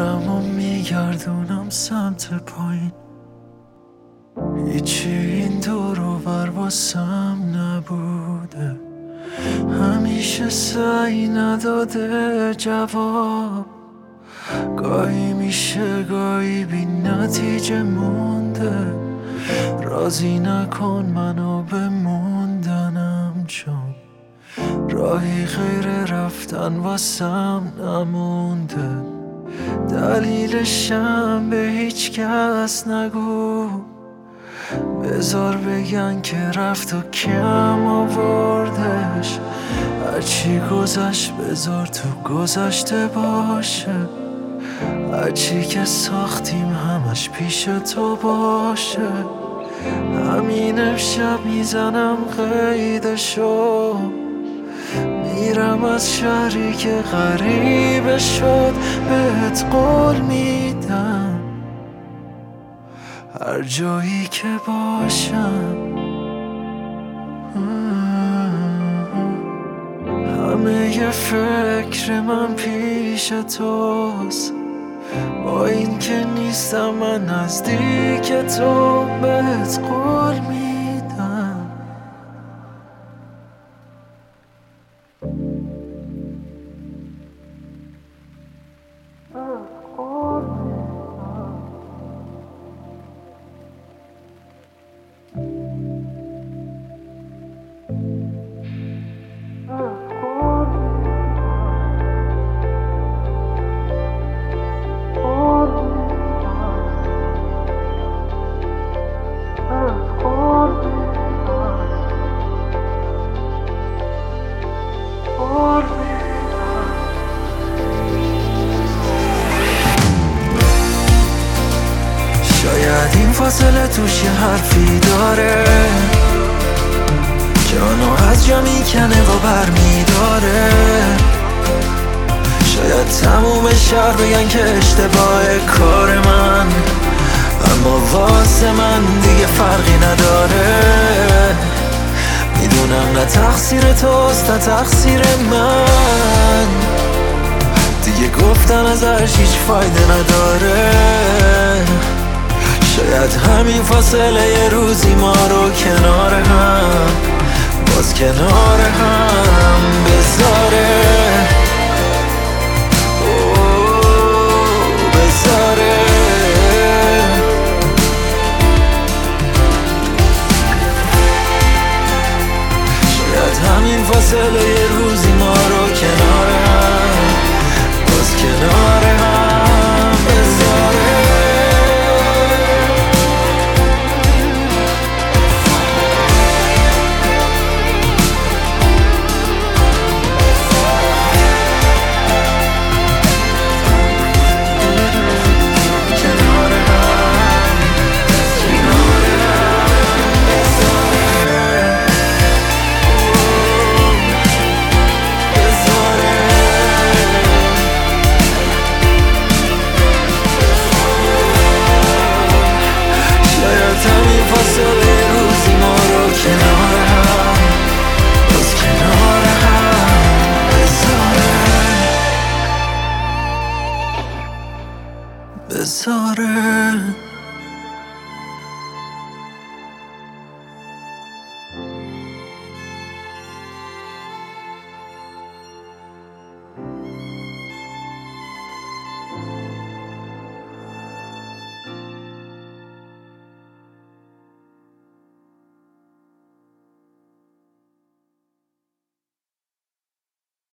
سرم و میگردونم سمت پایین. هیچی این دور و بر واسم نبوده، همیشه سعی نداده جواب. گاهی میشه گاهی بی نتیجه مونده. راضی نکن منو به موندنم، چون راهی غیر رفتن واسم نمونده. دلیلشم به هیچ کس نگو، بذار بگن که رفت و کم آوردش. هرچی گذشت بذار تو گذشته باشه، هرچی که ساختیم همش پیش تو باشه. همین امشب میزنم قیدشو، میرم از شهری که غریبه شد. بهت قول میدم هر جایی که باشم، همه ی فکر من پیش توست. با این که نیستم من نزدیک تو، بهت قول میدم. شاید این فاصله توش یه حرفی داره، جانو از جا میکنه و بر میداره. شاید تموم شهر بگن که اشتباه کار من، اما واسه من دیگه فرقی نداره. میدونم نه تقصیر توست نه تقصیر من، دیگه گفتن ازش هیچ فایده نداره. شاید همین فاصله یه روزی ما رو کنار هم، باز کنار هم بذاره. بذاره شاید همین فاصله یه روزی ما رو کنار هم، باز کنار هم بذاره. بذاره